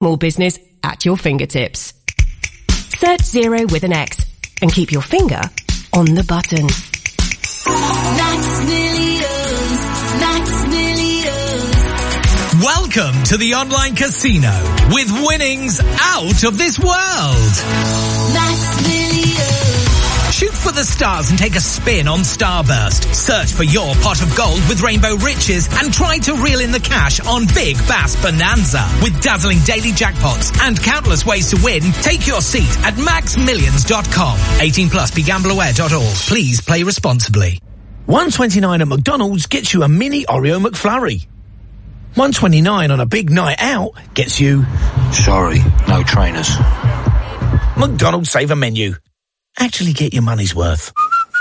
More business at your fingertips. Search Xero with an X and keep your finger on the button. Max Millions, Max Millions. Welcome to the online casino with winnings out of this world. Max Millions. Shoot for the stars and take a spin on Starburst. Search for your pot of gold with Rainbow Riches and try to reel in the cash on Big Bass Bonanza. With dazzling daily jackpots and countless ways to win, take your seat at maxmillions.com. 18 plus, begambleaware.org. Please play responsibly. $1.29 at McDonald's gets you a mini Oreo McFlurry. $1.29 on a big night out gets you... Sorry, no trainers. McDonald's Saver Menu. Actually get your money's worth.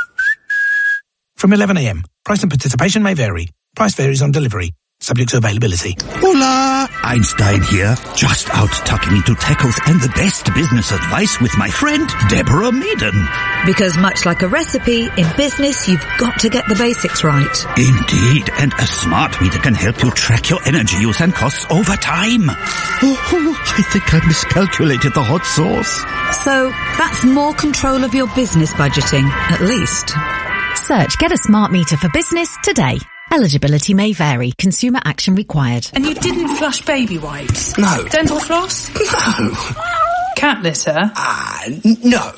From 11 a.m. Price and participation may vary. Price varies on delivery. Subject to availability. Hola! Einstein here, just out tucking into tacos and the best business advice with my friend Deborah Meaden. Because much like a recipe, in business you've got to get the basics right. Indeed, and a smart meter can help you track your energy use and costs over time. Oh, I think I miscalculated the hot sauce. So, that's more control of your business budgeting, at least. Search Get a Smart Meter for Business today. Eligibility may vary. Consumer action required. And you didn't flush baby wipes? No. Dental floss? No. Cat litter? No.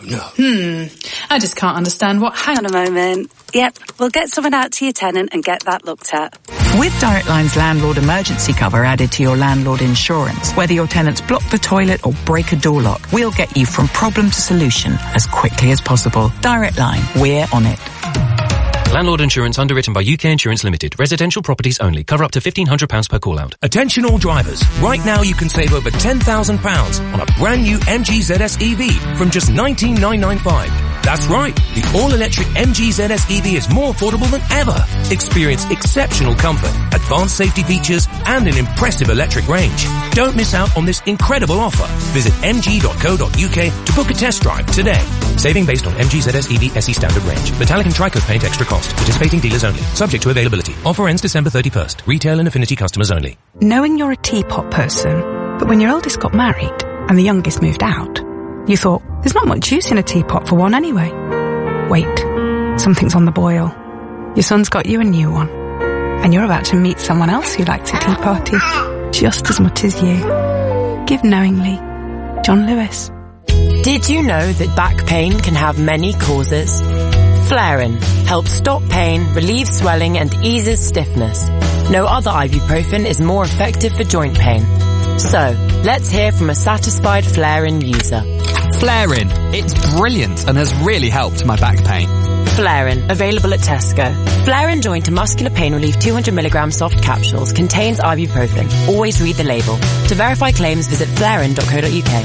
I just can't understand what... Hang on a moment. Yep, we'll get someone out to your tenant and get that looked at. With Direct Line's landlord emergency cover added to your landlord insurance, whether your tenants block the toilet or break a door lock, we'll get you from problem to solution as quickly as possible. Direct Line, we're on it. Landlord insurance underwritten by UK Insurance Limited. Residential properties only. Cover up to £1,500 per call-out. Attention all drivers. Right now you can save over £10,000 on a brand new MG ZS EV from just $19,995. That's right. The all-electric MG ZS EV is more affordable than ever. Experience exceptional comfort, advanced safety features, and an impressive electric range. Don't miss out on this incredible offer. Visit mg.co.uk to book a test drive today. Saving based on MG ZS EV SE standard range. Metallic and Tricoat paint extra cost. Participating dealers only. Subject to availability. Offer ends December 31st. Retail and Affinity customers only. Knowing you're a teapot person, but when your eldest got married and the youngest moved out, you thought, there's not much use in a teapot for one anyway. Wait, something's on the boil. Your son's got you a new one. And you're about to meet someone else who likes a tea party just as much as you. Give knowingly. John Lewis. Did you know that back pain can have many causes? Flarin helps stop pain, relieve swelling and eases stiffness. No other ibuprofen is more effective for joint pain. So, let's hear from a satisfied Flarin user. Flarin. It's brilliant and has really helped my back pain. Flarin, available at Tesco. Flarin Joint and Muscular Pain Relief 200mg soft capsules contains ibuprofen. Always read the label. To verify claims, visit flarin.co.uk.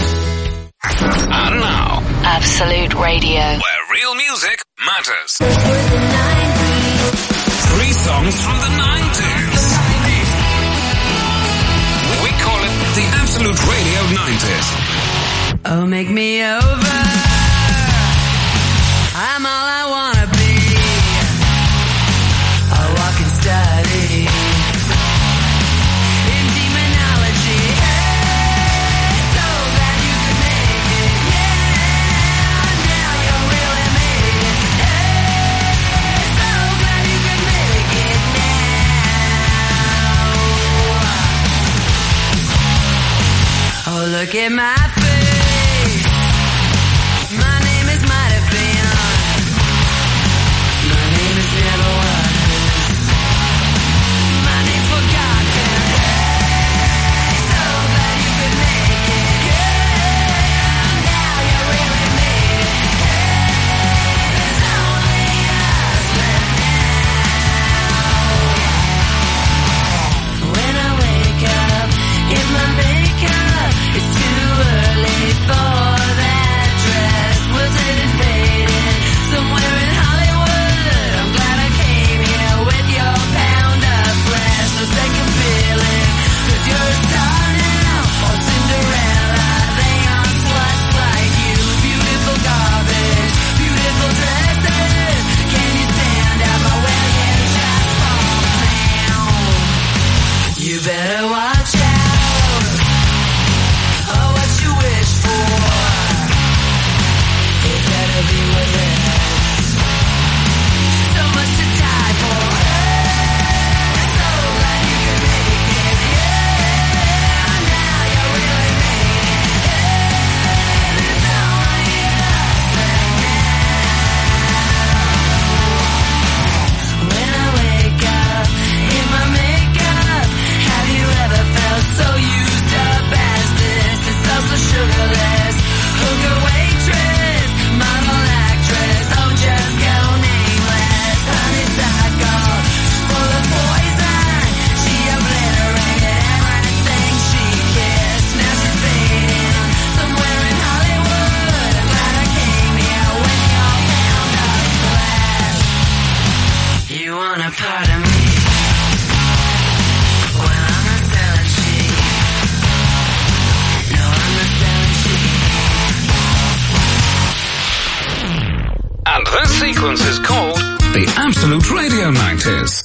And now, Absolute Radio, where real music matters. 3 songs from the 90s. We call it the Absolute Radio 90s. Oh, make me over. I'm all I wanna be. A walking study in demonology. Hey, so glad you could make it. Yeah, now you really made it. Hey, so glad you could make it now. Oh, look at my face. My name is might have been. My name is never was. My name's forgotten. Hey, so glad you could make it. Yeah, now you really made it. Hey, there's only us left now. When I wake up, get my makeup, it's too early. sequence is called The Absolute Radio 90s.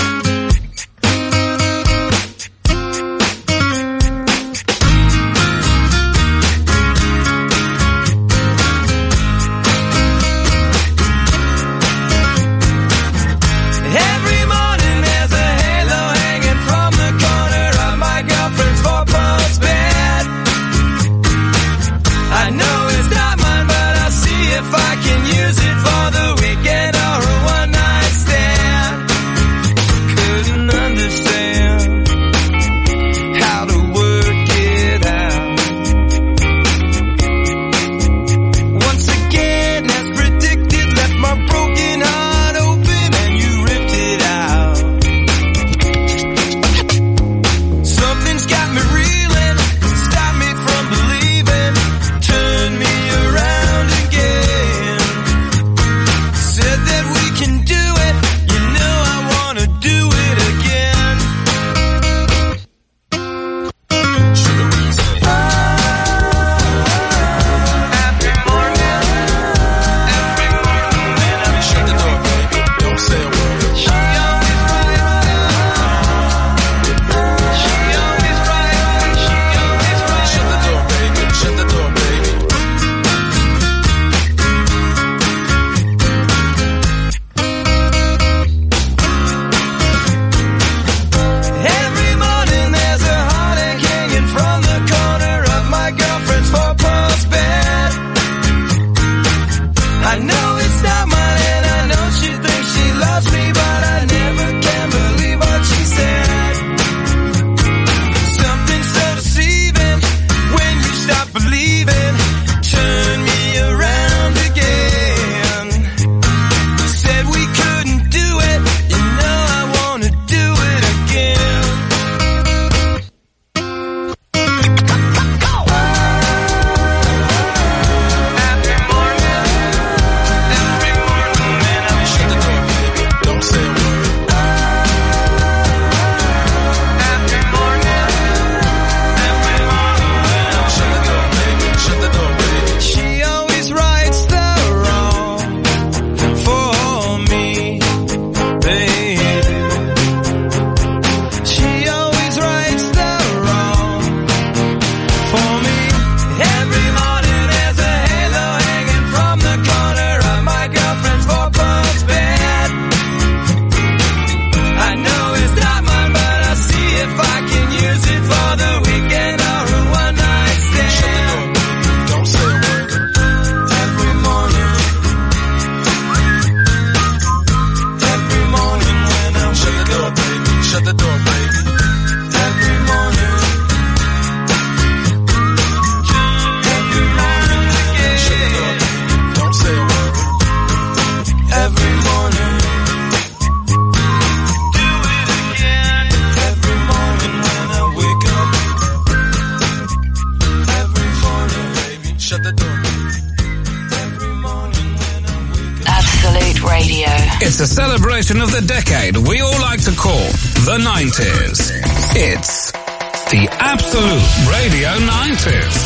It's a celebration of the decade we all like to call the 90s. It's the Absolute Radio 90s.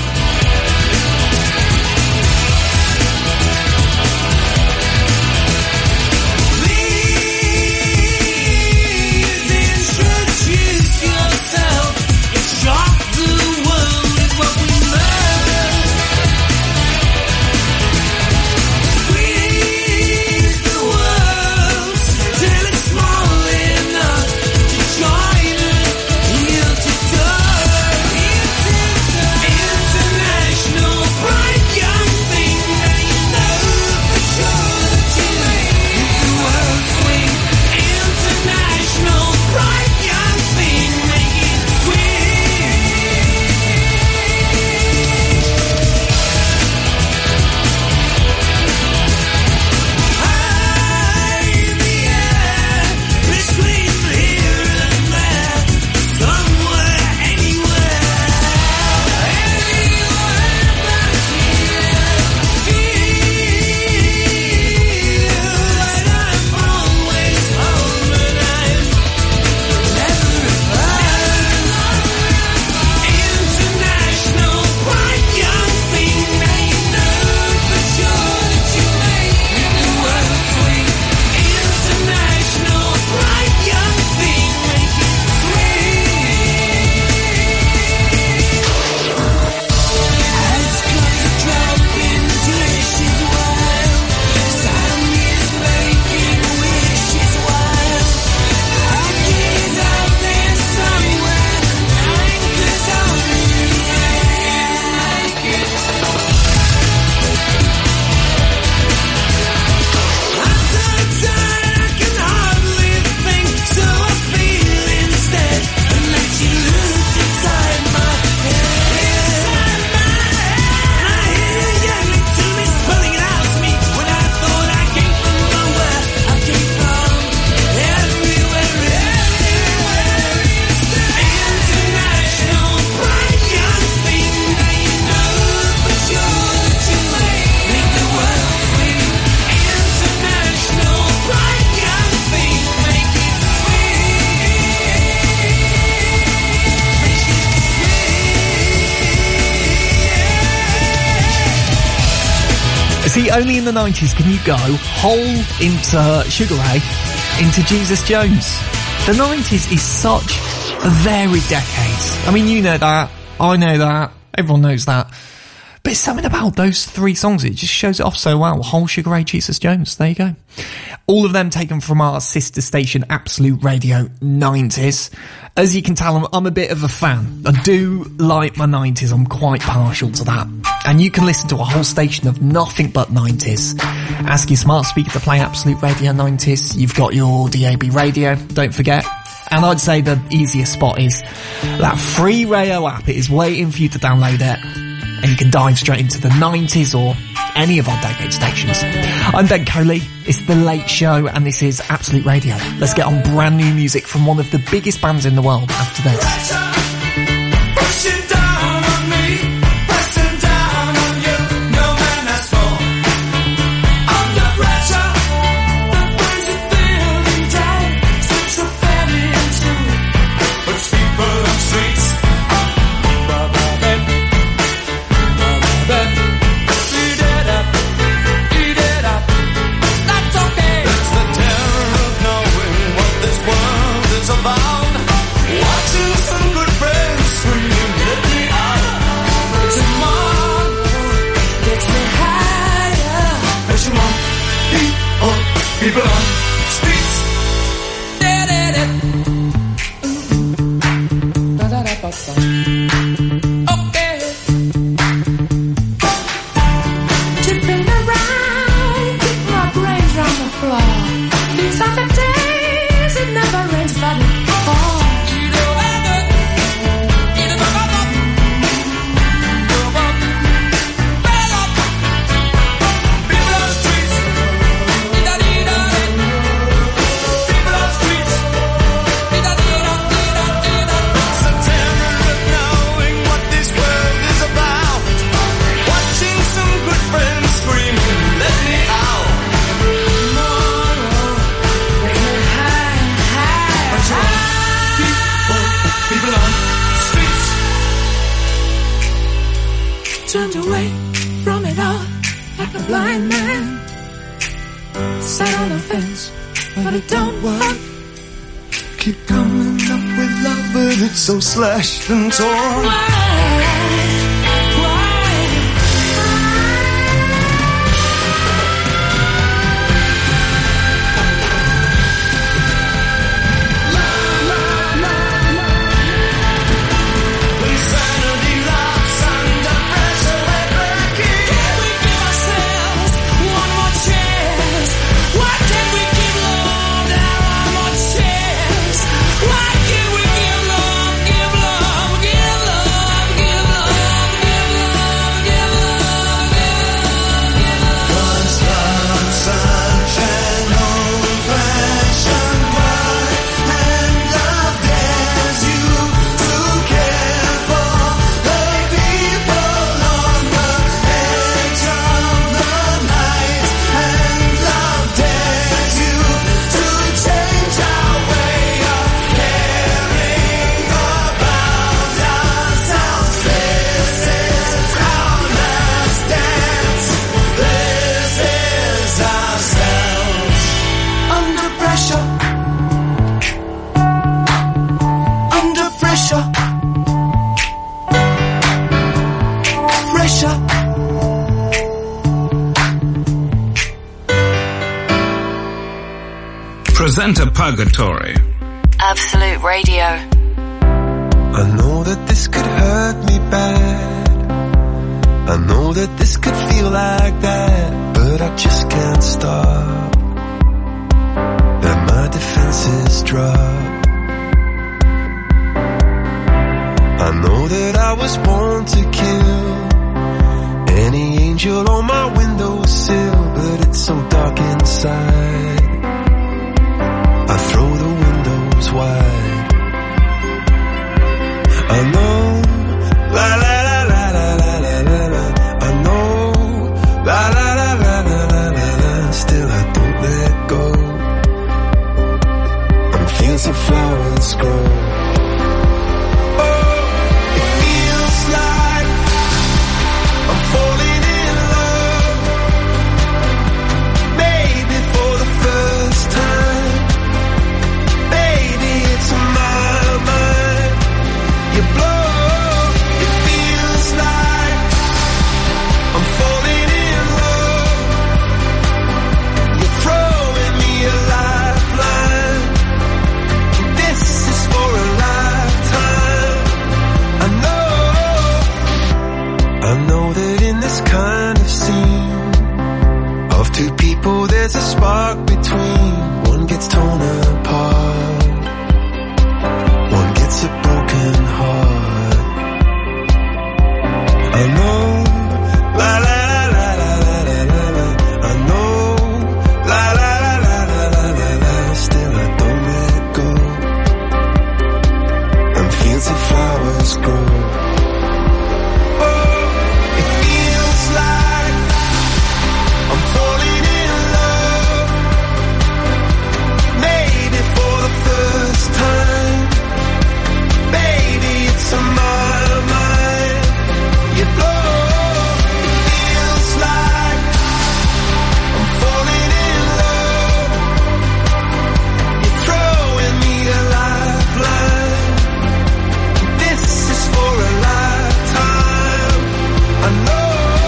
Into See, only in the 90s can you go whole into Sugar Ray, into Jesus Jones. The 90s is such a varied decade. I mean, you know that, I know that, everyone knows that. But it's something about those three songs, it just shows it off so well. Whole, Sugar Ray, Jesus Jones, there you go. All of them taken from our sister station, Absolute Radio 90s. As you can tell, I'm a bit of a fan. I do like my 90s, I'm quite partial to that. And you can listen to a whole station of nothing but 90s. Ask your smart speaker to play Absolute Radio 90s. You've got your DAB radio, don't forget. And I'd say the easiest spot is that free Rayo app. It is waiting for you to download it. And you can dive straight into the 90s or any of our decade stations. I'm Ben Coley, it's The Late Show, and this is Absolute Radio. Let's get on brand new music from one of the biggest bands in the world after this. People on streets. Okay. Tipping around, keep my brains on the floor. These are the days it never rains, but it falls. Turned away from it all like a blind man. Sat on the fence, but it don't work. Keep coming up with love, but it's so slashed and torn. Presenter Purgatory. Absolute Radio. I know that this could hurt me bad. I know that this could feel like that, but I just can't stop. Let my defenses drop. I know that I was born to kill any angel on my windowsill, but it's so dark inside. I throw the windows wide. I know, la la la la la la la la la. I know, la la la la la la la la. Still I don't let go. I'm feeling some flowers grow. Oh, it feels like I'm falling in love. I know, la la la la la la la la. I know, la la la la la la la la. Still I don't let go. And fields of flowers grow. Oh, it feels like I'm falling in love. Maybe for the first time. Baby, it's on my mind. You blow. It feels like I'm falling in love. You're throwing me a lifeline. This is for a lifetime. I know.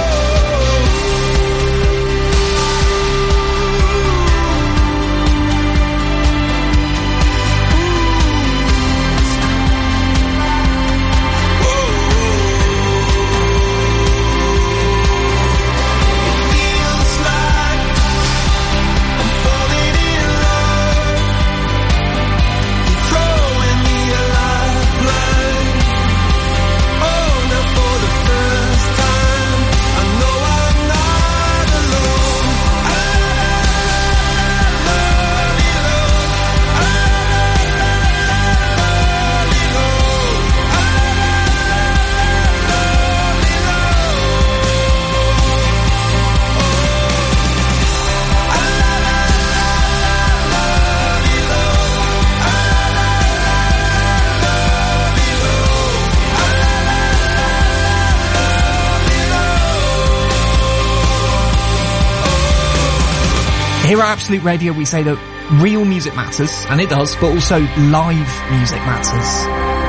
Here at Absolute Radio we say that real music matters, and it does, but also live music matters.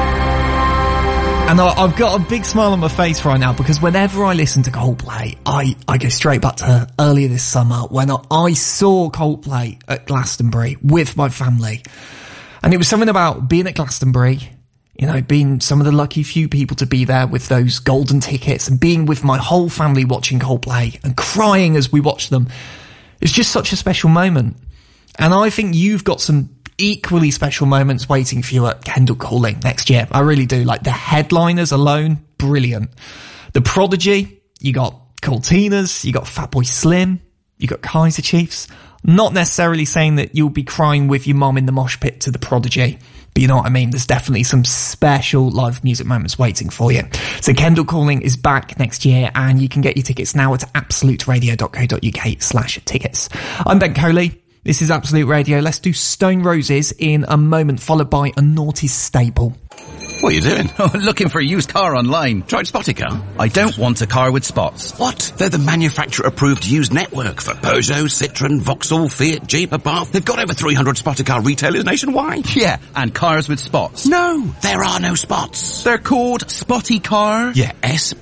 And I've got a big smile on my face right now because whenever I listen to Coldplay, I go straight back to earlier this summer when I saw Coldplay at Glastonbury with my family. And it was something about being at Glastonbury, you know, being some of the lucky few people to be there with those golden tickets and being with my whole family watching Coldplay and crying as we watched them. It's just such a special moment. And I think you've got some equally special moments waiting for you at Kendall Calling next year. I really do. Like the headliners alone, brilliant. The Prodigy, you got Cortinas, you got Fatboy Slim, you got Kaiser Chiefs. Not necessarily saying that you'll be crying with your mum in the mosh pit to the Prodigy, but you know what I mean? There's definitely some special live music moments waiting for you. So Kendall Calling is back next year, and you can get your tickets now at absoluteradio.co.uk/tickets. I'm Ben Coley. This is Absolute Radio. Let's do Stone Roses in a moment, followed by a Naughty Staple. What are you doing? Oh, looking for a used car online. Tried Spoticar? I don't want a car with spots. What? They're the manufacturer-approved used network for Peugeot, Citroën, Vauxhall, Fiat, Jeep, Abarth. They've got over 300 Spoticar retailers nationwide. Yeah, and cars with spots. No, there are no spots. They're called Spoticar. Yeah,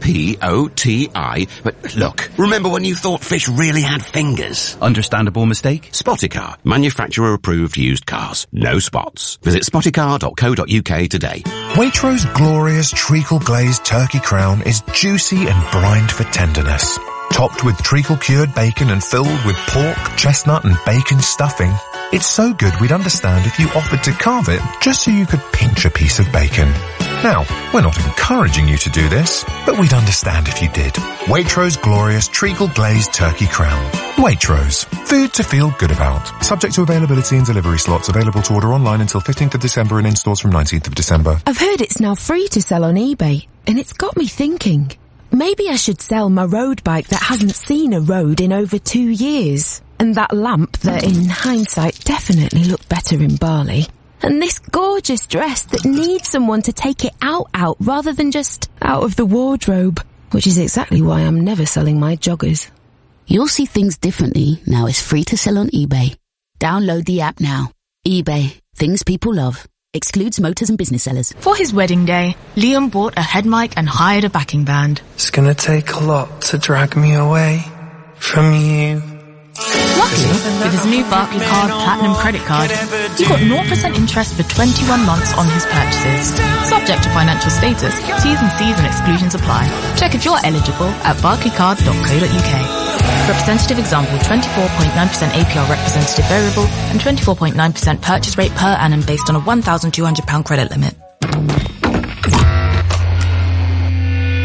S-P-O-T-I. But look, remember when you thought fish really had fingers? Understandable mistake. Spoticar. Manufacturer-approved used cars. No spots. Visit spoticar.co.uk today. Waitrose glorious treacle glazed turkey crown is juicy and brined for tenderness. Topped with treacle cured bacon and filled with pork, chestnut and bacon stuffing. It's so good we'd understand if you offered to carve it just so you could pinch a piece of bacon. Now, we're not encouraging you to do this, but we'd understand if you did. Waitrose glorious treacle glazed turkey crown. Waitrose. Food to feel good about. Subject to availability and delivery slots. Available to order online until 15th of December and in stores from 19th of December. I've heard it's now free to sell on eBay, and it's got me thinking. Maybe I should sell my road bike that hasn't seen a road in over 2 years. And that lamp that, in hindsight, definitely looked better in Bali. And this gorgeous dress that needs someone to take it out rather than just out of the wardrobe. Which is exactly why I'm never selling my joggers. You'll see things differently now it's free to sell on eBay. Download the app now. eBay. Things people love. Excludes motors and business sellers. For his wedding day, Liam bought a head mic and hired a backing band. It's gonna take a lot to drag me away from you. Luckily, with his new Barclaycard Platinum credit card, he got 0% interest for 21 months on his purchases. Subject to financial status, T's and C's and exclusions apply. Check if you're eligible at barclaycard.co.uk. Representative example, 24.9% APR representative variable and 24.9% purchase rate per annum based on a £1,200 credit limit. At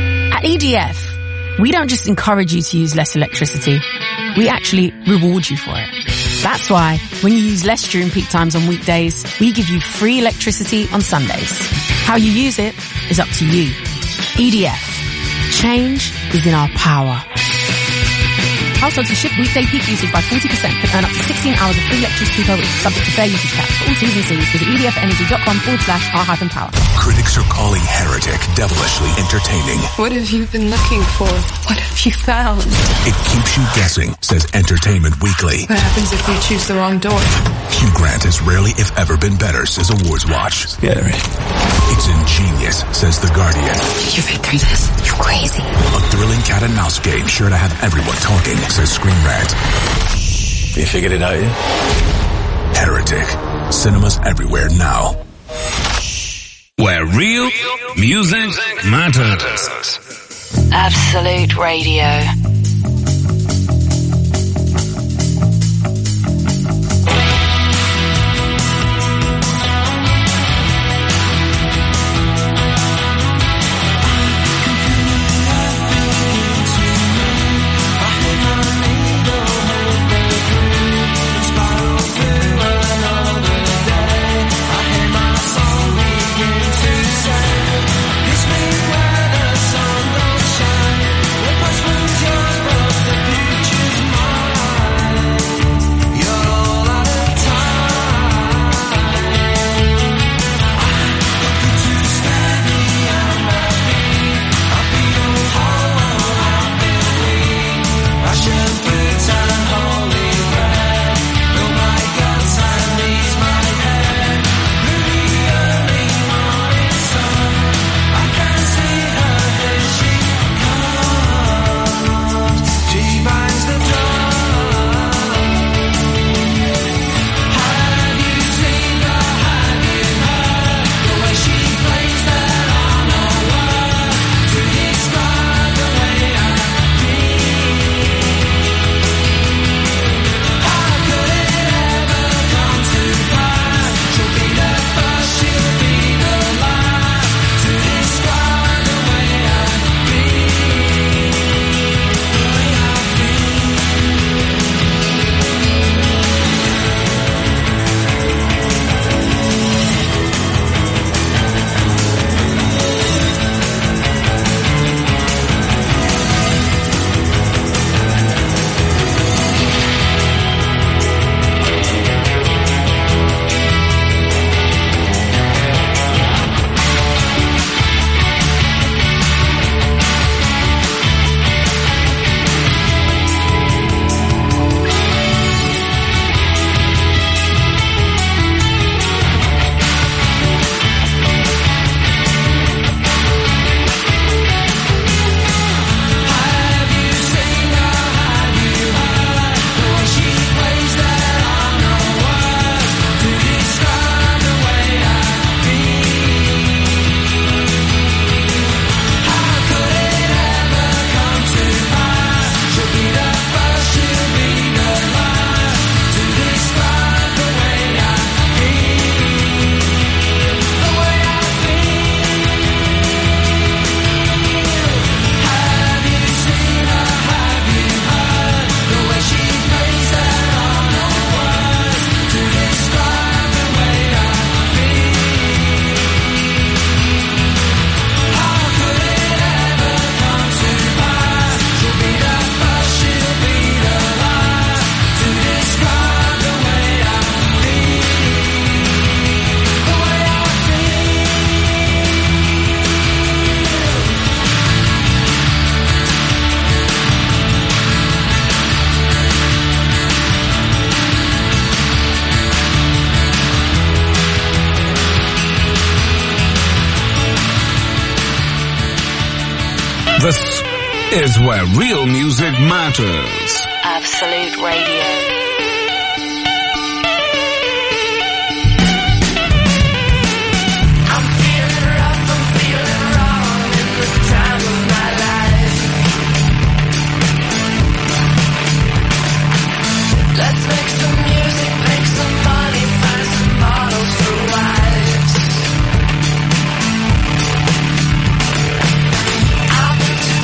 At EDF, we don't just encourage you to use less electricity, we actually reward you for it. That's why, when you use less during peak times on weekdays, we give you free electricity on Sundays. How you use it is up to you. EDF. Change is in our power. Households who shift weekday peak usage by 40% can earn up to 16 hours of free electricity per week, subject to fair usage cap. For all T's and C's, visit edfenergy.com/r-power. Critics are calling Heretic devilishly entertaining. What have you been looking for? What have you found? It keeps you guessing, says Entertainment Weekly. What happens if you choose the wrong door? Hugh Grant has rarely, if ever, been better, says Awards Watch. Scary. It's ingenious, says The Guardian. Did you fit through this? You're crazy. A thrilling cat and mouse game sure to have everyone talking, says Screen Rant. You figured it out yet? Heretic. Cinemas everywhere now. Where real music matters. Absolute Radio. This is where real music matters. Absolute Radio. Let's make some music, make some money, find some models for wives. I've been to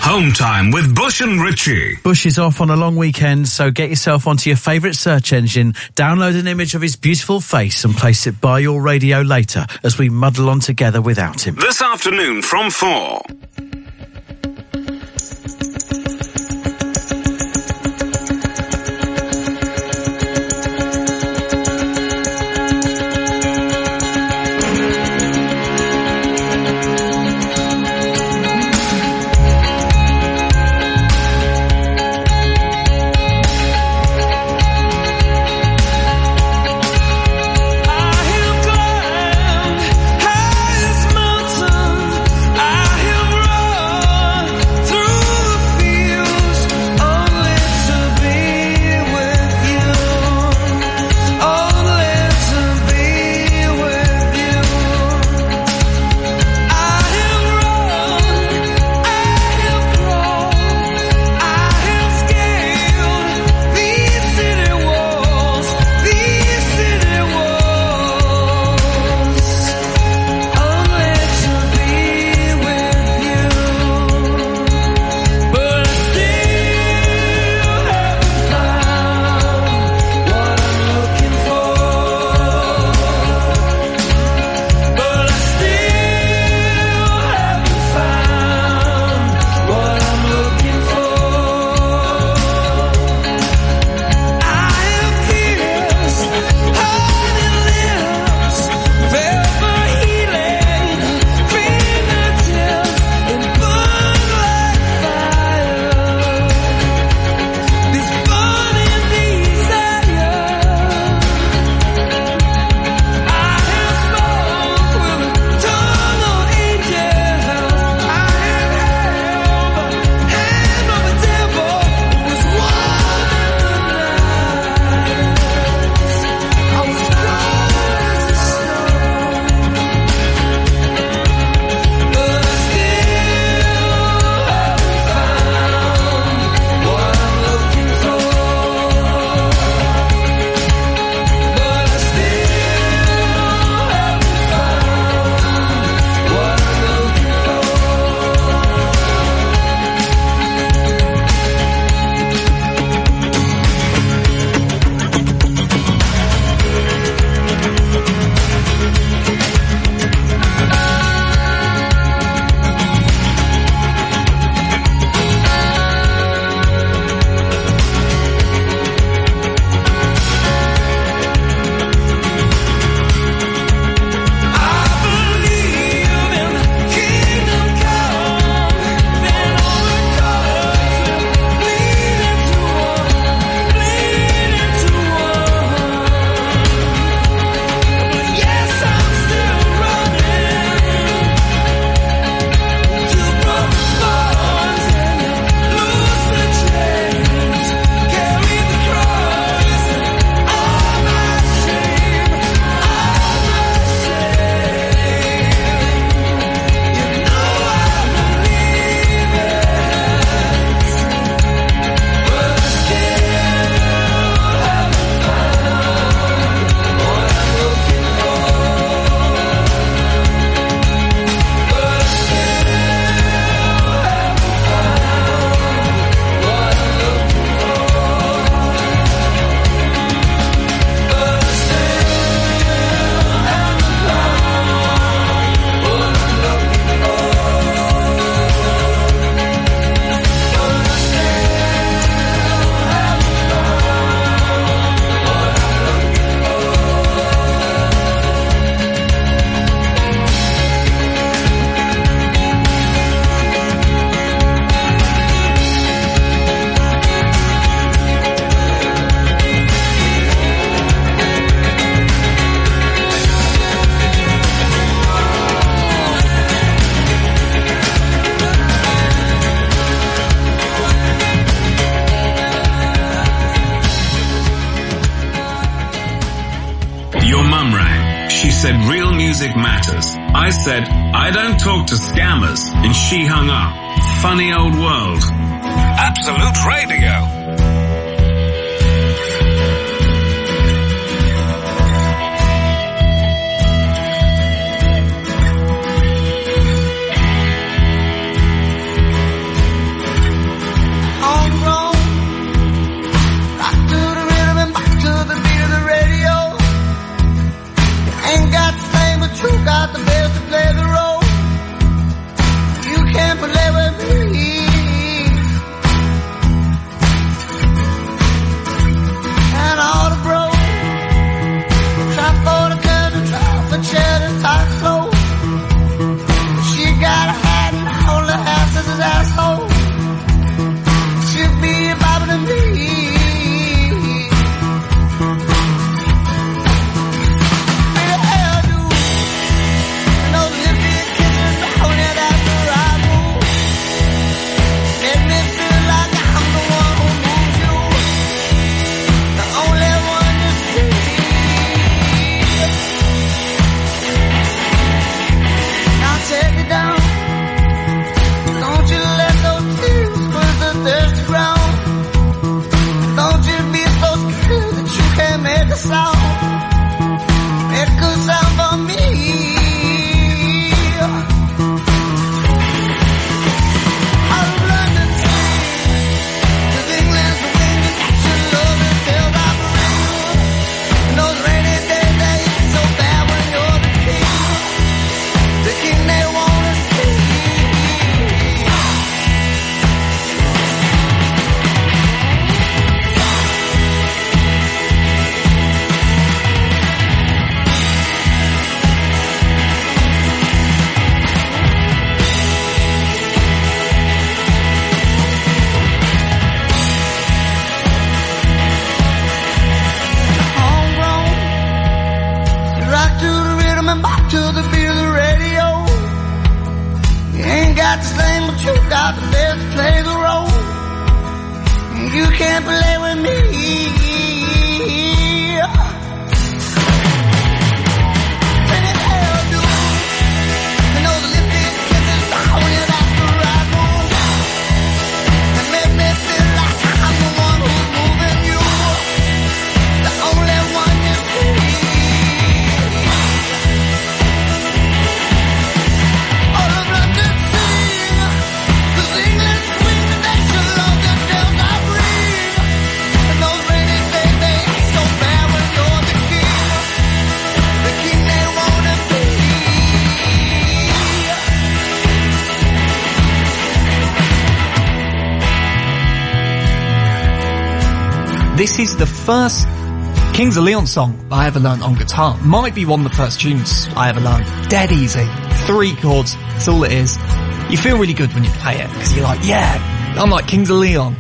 Home Time with Bush and Richie. Bush is off on a long weekend, so get yourself onto your favourite search engine, download an image of his beautiful face and place it by your radio later as we muddle on together without him. This afternoon from 4. said real music matters. I said, I don't talk to scammers, and she hung up. Funny old world. Absolute Radio. can't play with me. When it held you, and those lifted kisses, oh yeah, that's the right move. And make me feel like I'm the one who's moving you, the only one you see. All of London sing, 'cause England swing the nation along the tales I bring. And those rainy days, they ain't so bad when you're the king they wanna be. This is the first Kings of Leon song I ever learned on guitar. Might be one of the first tunes I ever learned. Dead easy. 3 chords. That's all it is. You feel really good when you play it because you're like, yeah, I'm like Kings of Leon.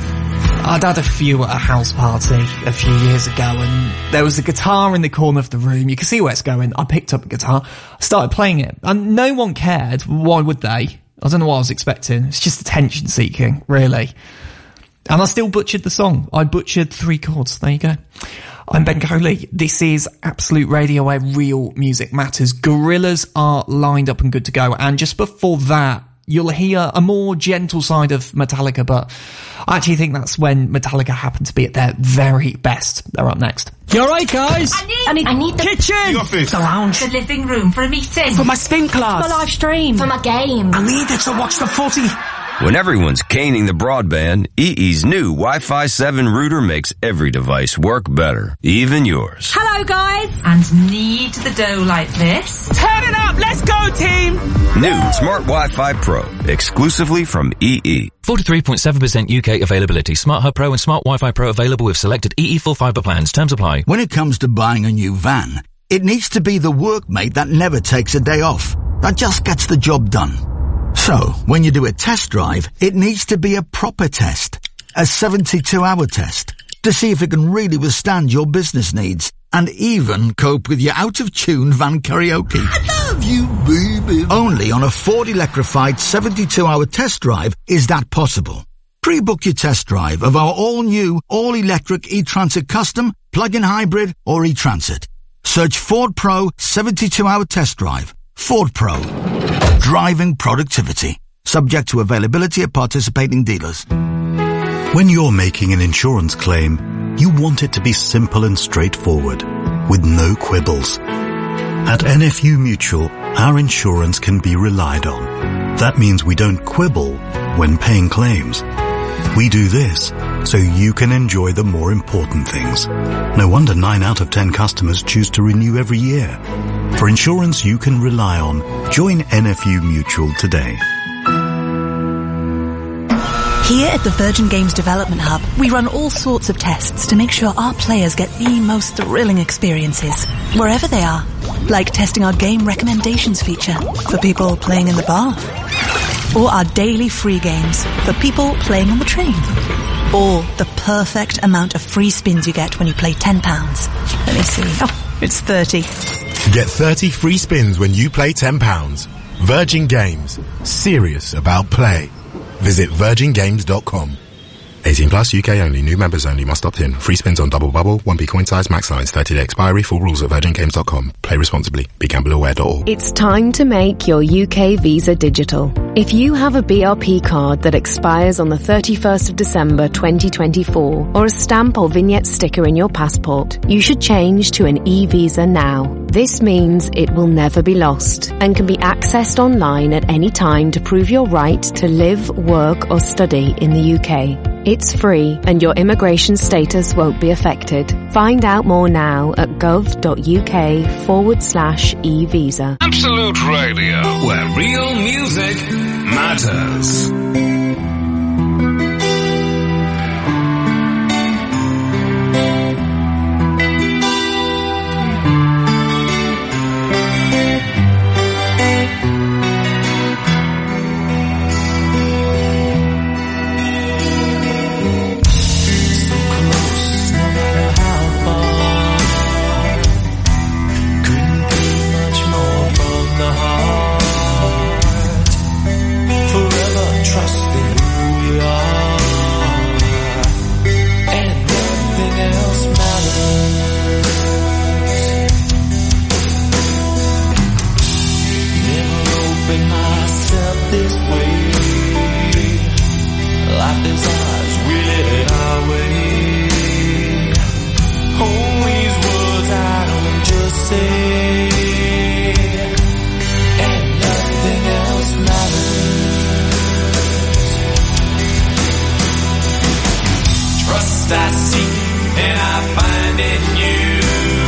I'd had a few at a house party a few years ago and there was a guitar in the corner of the room. You can see where it's going. I picked up a guitar, started playing it and no one cared. Why would they? I don't know what I was expecting. It's just attention seeking, really. And I still butchered the song. I butchered 3 chords. There you go. I'm Ben Coley. This is Absolute Radio where real music matters. Gorillaz are lined up and good to go. And just before that, you'll hear a more gentle side of Metallica, but I actually think that's when Metallica happen to be at their very best. They're up next. You alright, guys? I need the kitchen! The office. The lounge. The living room for a meeting. For my spin class. For my live stream. For my game. I need it to watch the footy. When everyone's caning the broadband, EE's new Wi-Fi 7 router makes every device work better, even yours. Hello, guys. And knead the dough like this. Turn it up! Let's go, team! New Smart Wi-Fi Pro, exclusively from EE. 43.7% UK availability. Smart Hub Pro and Smart Wi-Fi Pro available with selected EE full fibre plans. Terms apply. When it comes to buying a new van, it needs to be the workmate that never takes a day off, that just gets the job done. So, when you do a test drive, it needs to be a proper test. A 72-hour test. To see if it can really withstand your business needs. And even cope with your out-of-tune van karaoke. I love you, baby. Only on a Ford electrified 72-hour test drive is that possible. Pre-book your test drive of our all-new, all-electric e-Transit Custom, plug-in hybrid, or e-Transit. Search Ford Pro 72-hour test drive. Ford Pro. Driving productivity. Subject to availability at participating dealers. When you're making an insurance claim, you want it to be simple and straightforward, with no quibbles. At NFU Mutual, our insurance can be relied on. That means we don't quibble when paying claims. We do this so you can enjoy the more important things. No wonder 9 out of 10 customers choose to renew every year. For insurance you can rely on, join NFU Mutual today. Here at the Virgin Games Development Hub, we run all sorts of tests to make sure our players get the most thrilling experiences, wherever they are. Like testing our game recommendations feature for people playing in the bath. Or our daily free games for people playing on the train. Or the perfect amount of free spins you get when you play £10. Let me see. Oh, it's 30. Get 30 free spins when you play £10. Virgin Games. Serious about play. Visit virgingames.com. 18 plus, UK only. New members only. Must opt in. Free spins on Double Bubble, 1p coin size, max lines, 30-day expiry. Full rules at virgingames.com. Play responsibly. BeGambleAware.org. It's time to make your UK Visa digital. If you have a BRP card that expires on the 31st of December 2024 or a stamp or vignette sticker in your passport, you should change to an e-Visa now. This means it will never be lost and can be accessed online at any time to prove your right to live, work or study in the UK. It's free and your immigration status won't be affected. Find out more now at gov.uk/e-visa. Absolute Radio, where real music matters. Trust Trust I seek and I find in you.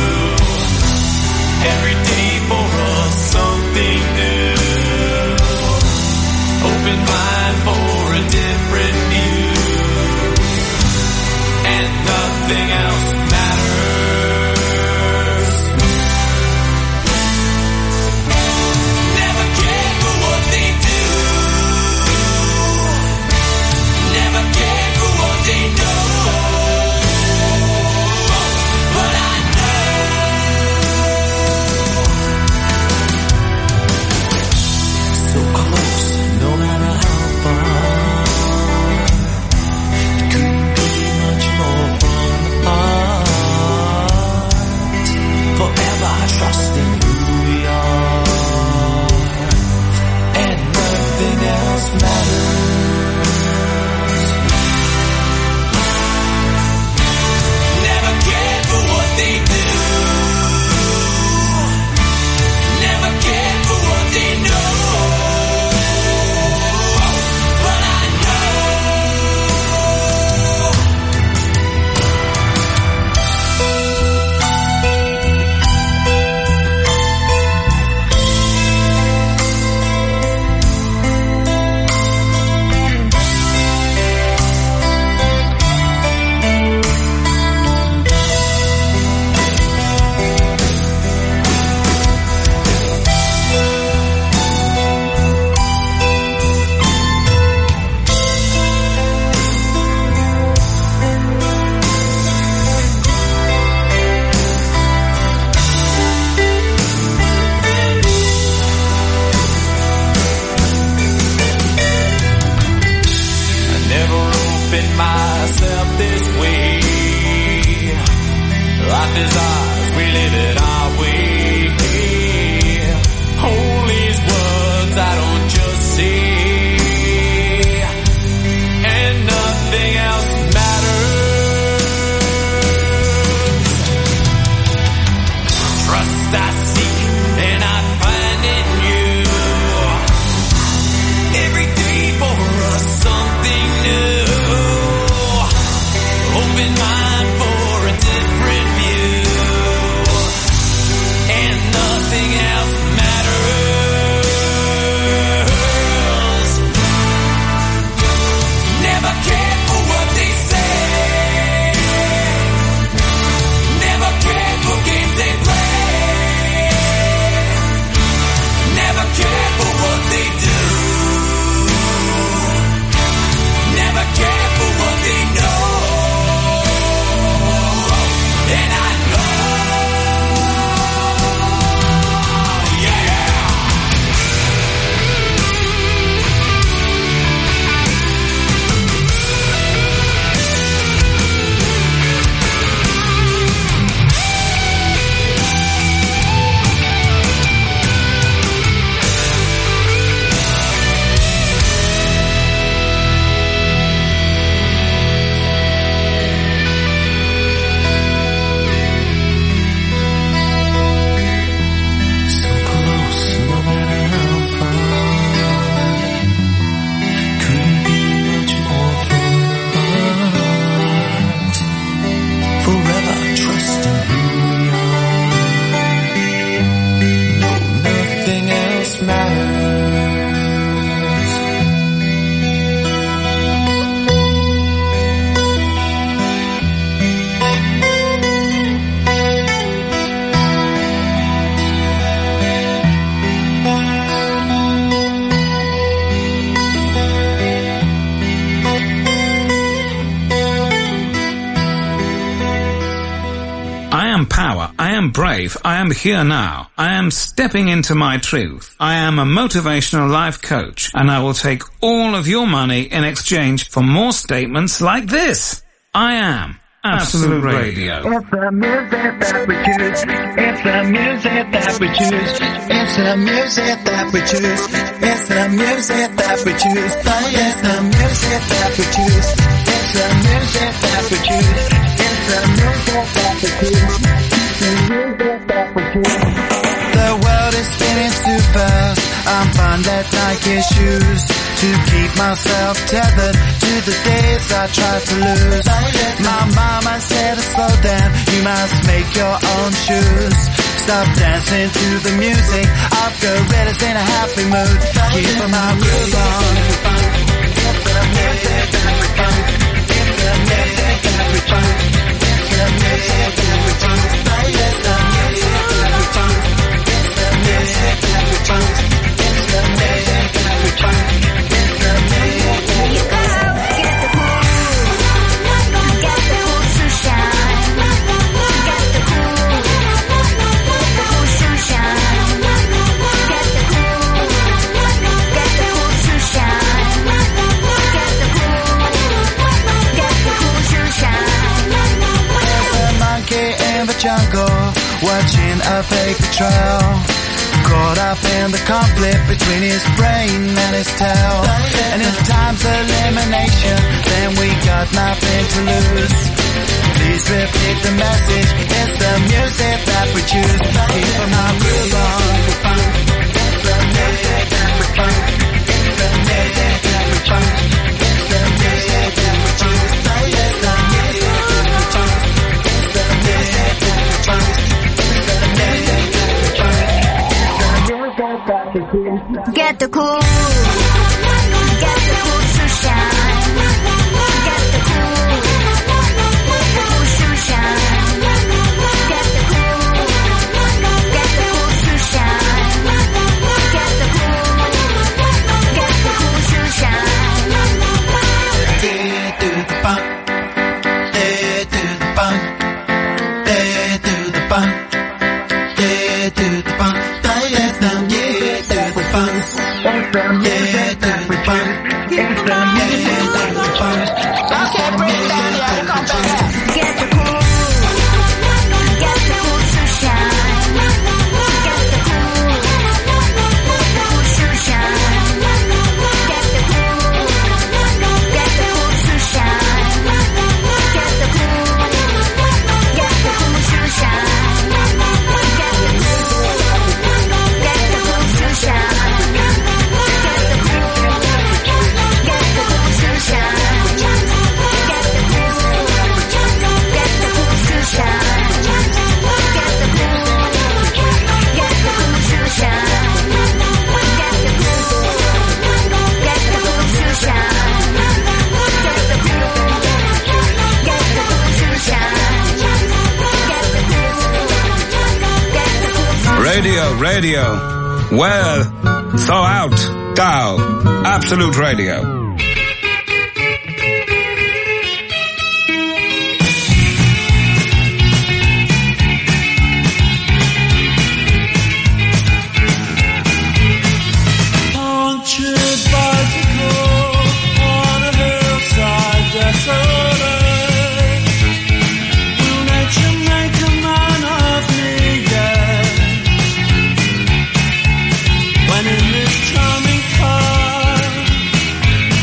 Every day for us something new. Open mind for a different view. And nothing else matters. Never cared for what they do. Never cared for what they know. But I know. So close, no matter how far. It couldn't be much more from the heart. Forever trusting who we are. And nothing else matters. Never cared for what they do. Never cared for what they know. But I never opened myself this way. Life is ours, we live it our way. Hold these words I don't just say. And nothing else matters. Trust I seek and I find in you. Every day for us something new. Open mind for a different view. And nothing else matters. Never cared for what they say. Never cared for games they play. Never cared for what they do. Never cared for what they know. And I know, yeah. So close, no matter how far. Couldn't be much more from the heart. Forever trusting who we are. No, nothing else matters. I am power. I am brave. I am here now. I am stepping into my truth. I am a motivational life coach, and I will take all of your money in exchange for more statements like this. I am Absolute Radio. It's the music that we choose. It's the music that we choose. It's the music that we choose. It's the music that we choose. It's the music that we choose. It's the music that we choose. It's the music that we choose. The music that we choose. The world is spinning too fast. I'm finding like issues. to keep myself tethered to the days I tried to lose. My mama said to slow down, you must make your own shoes. Stop dancing to the music of gorillas in a happy mood. Keep my groove on. Jungle, watching a paper trail, caught up in the conflict between his brain and his tail. And if time's elimination, then we got nothing to lose. Please repeat the message, it's the music that we choose. Keep my groove on. It's the music that we choose. It's the music that we choose. It's the music that we choose. It's the music that we choose. Get the cool. Get the cool to shine. Get the cool. Get the cool to shine. Get the cool. Get the cool to shine. Get the cool. Get the cool to shine. Day to the punk. Day to the punk. Day to the punk. Day to the punk. Let's down, yeah, to the punk. Yeah, to the punk. Yeah, to the punk. Okay, bring down, yeah, come back. Get the cool. Get the cool to shine. Get the cool. Get the cool to shine. Get the cool. Get the cool to shine. Get the cool. Get the cool to shine. Get the cool. Get the cool to shine. Get the cool. Get the cool to shine. Get the cool. Get the cool to shine. Get the cool. Get the cool to shine. Get the cool. Get the cool to shine. Get the cool. Get the cool to shine. Get the cool. Get the cool. Radio. Well, so out, Tao, Absolute Radio. Punctured bicycle on a hillside desolate. Will nature make a man of me yet? When in this charming car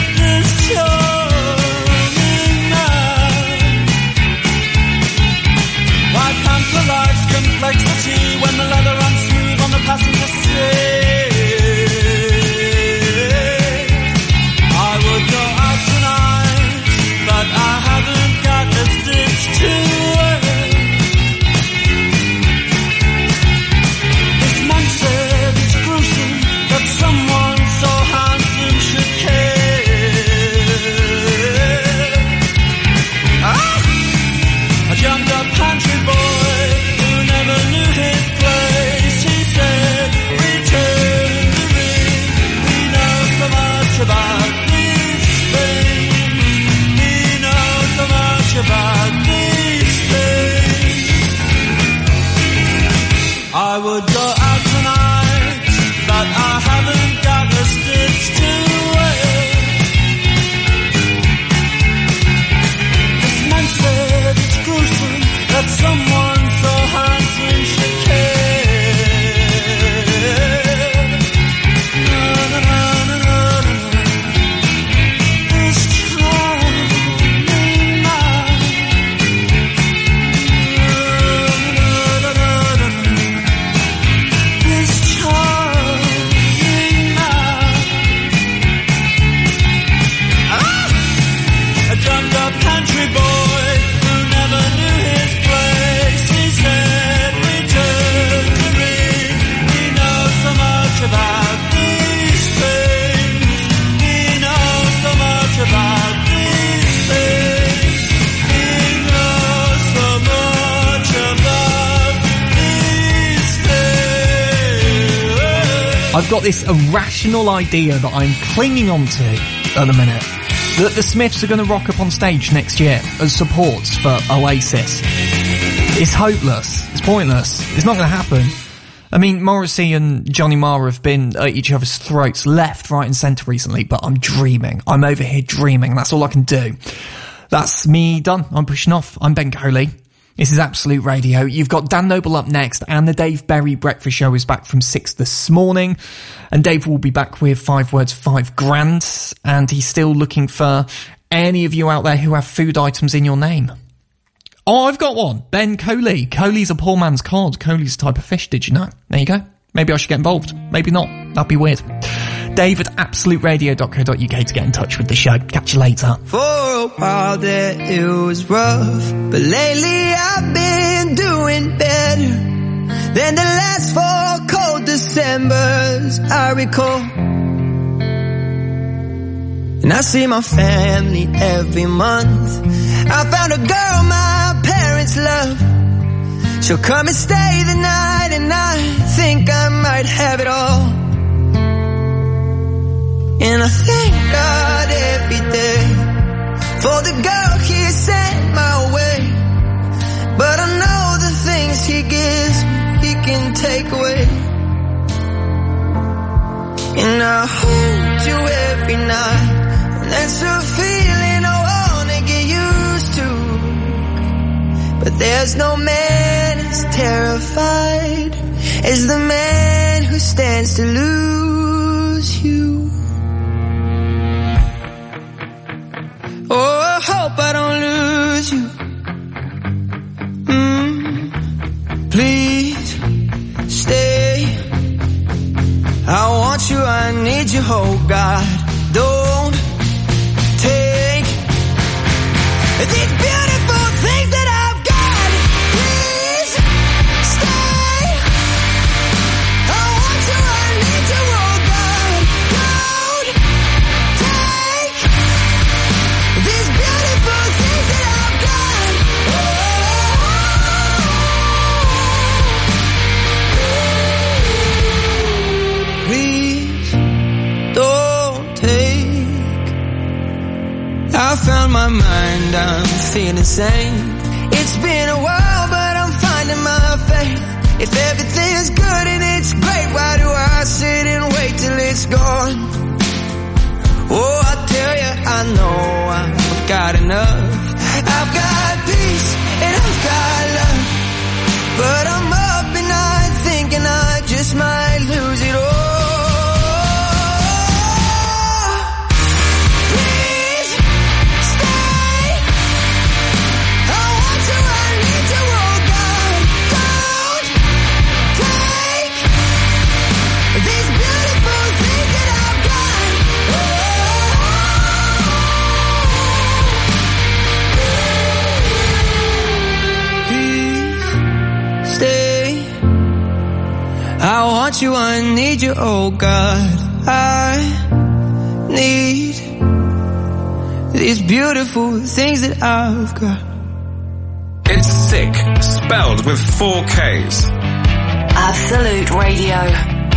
I've got this irrational idea that I'm clinging on to at the minute, that the Smiths are going to rock up on stage next year as supports for Oasis. It's hopeless. It's pointless. It's not going to happen. I mean, Morrissey and Johnny Marr have been at each other's throats left, right and centre recently, but I'm dreaming. I'm over here dreaming. That's all I can do. That's me done. I'm pushing off. I'm Ben Coley. This is Absolute Radio. You've got Dan Noble up next, and the Dave Berry Breakfast Show is back from 6 this morning. And Dave will be back with 5 words, 5 grand. And he's still looking for any of you out there who have food items in your name. Oh, I've got one. Ben Coley. Coley's a poor man's cod. Coley's a type of fish, did you know? There you go. Maybe I should get involved. Maybe not. That'd be weird. Dave at absoluteradio.co.uk to get in touch with the show. Catch you later. For a while there it was rough, but lately I've been doing better than the last 4 cold Decembers I recall. And I see my family every month. I found a girl my parents love. She'll come and stay the night, and I think I might have it all. And I thank God every day for the girl He sent my way. But I know the things He gives He can take away. And I hold you every night, and that's a feeling I wanna get used to. But there's no man as terrified as the man who stands to lose you. Oh, I hope I don't lose you. Please stay. I want you, I need you, oh God. Don't take these beautiful things that I've got. Please stay. I want you, I need you, oh God. Don't take these beautiful things that I've got. Please don't take. I found my mind, I'm feeling sane. It's been a while, but I'm finding my faith. If everything's good and it's great, why do I sit and wait till it's gone? Oh, I tell you, I know I've got enough. I've got peace and I've got love, but I'm up at night thinking I just might lose it all. Please stay. I want you, I need you, oh God. Don't take these beautiful things that I've got. Please stay. I want you, I need you, oh God. I need these beautiful things that I've got. It's sick, spelled with 4 Ks. Absolute Radio.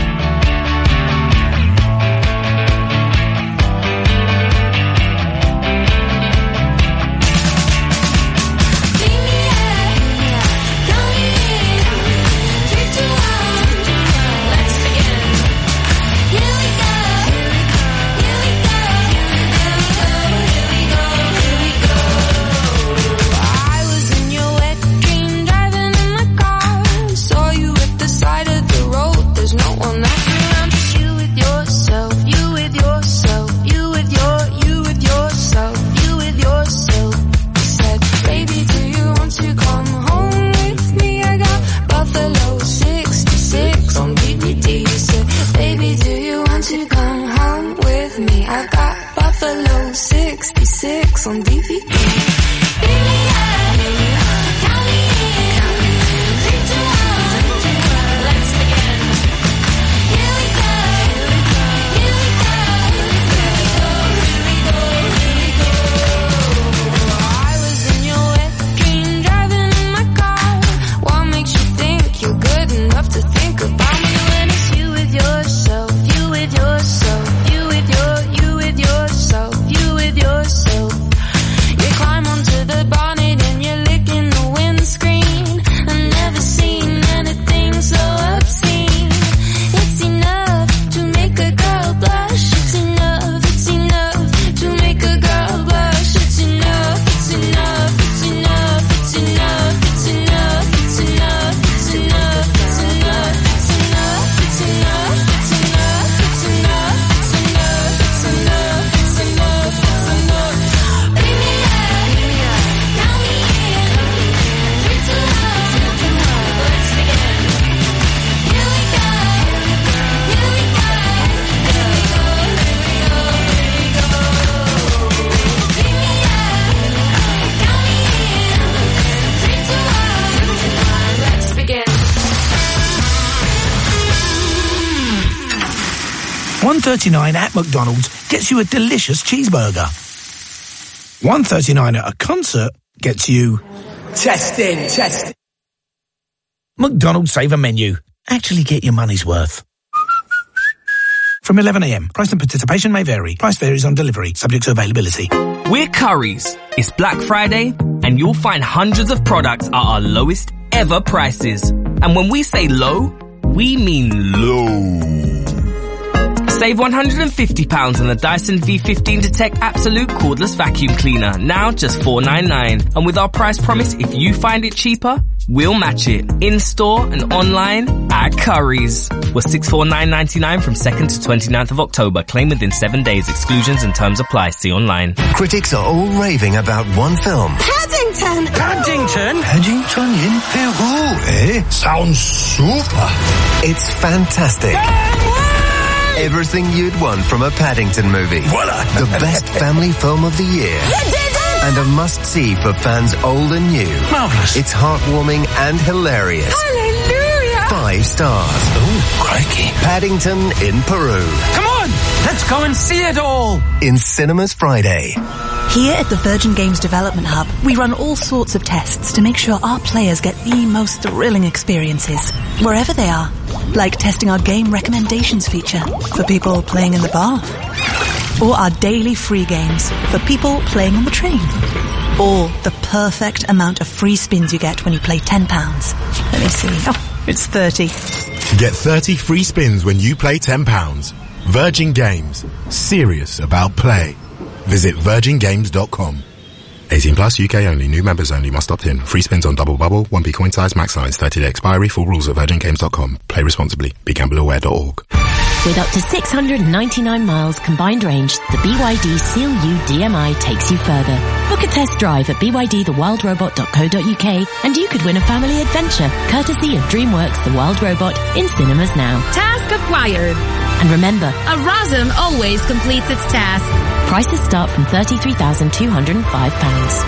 Buffalo 66 on DVD. Enough to think about me when it's you with yourself. $1.39 at McDonald's gets you a delicious cheeseburger. $1.39 at a concert gets you... Testing. McDonald's Saver Menu. Actually get your money's worth. From 11 a.m. Price and participation may vary. Price varies on delivery, subject to availability. We're Currys. It's Black Friday, and you'll find hundreds of products at our lowest ever prices. And when we say low, we mean low. Save £150 on the Dyson V15 Detect Absolute Cordless Vacuum Cleaner, now just $4.99. And with our price promise, if you find it cheaper, we'll match it. In-store and online at Currys. We're $649.99 from 2nd to 29th of October. Claim within 7 days. Exclusions and terms apply. See online. Critics are all raving about one film. Paddington in Peru, eh? Sounds super. It's fantastic. Everything you'd want from a Paddington movie. Voila! The best family film of the year. You did it! And a must-see for fans old and new. Marvellous. It's heartwarming and hilarious. Hallelujah! 5 stars. Ooh, crikey. Paddington in Peru. Come on! Let's go and see it all! In cinemas Friday. Here at the Virgin Games Development Hub, we run all sorts of tests to make sure our players get the most thrilling experiences, wherever they are. Like testing our game recommendations feature for people playing in the bath. Or our daily free games for people playing on the train. Or the perfect amount of free spins you get when you play £10. Let me see. Oh, it's 30. Get 30 free spins when you play £10. Virgin Games. Serious about play. Visit virgingames.com. 18 plus, UK only. New members only. Must opt in. Free spins on Double Bubble. 1p coin size, max size. 30-day expiry. Full rules at virgingames.com. Play responsibly. BeGambleAware.org. With up to 699 miles combined range, the BYD Seal U DMI takes you further. Book a test drive at bydthewildrobot.co.uk and you could win a family adventure, courtesy of DreamWorks The Wild Robot, in cinemas now. Task acquired. And remember, a ROSM always completes its task. Prices start from £33,205.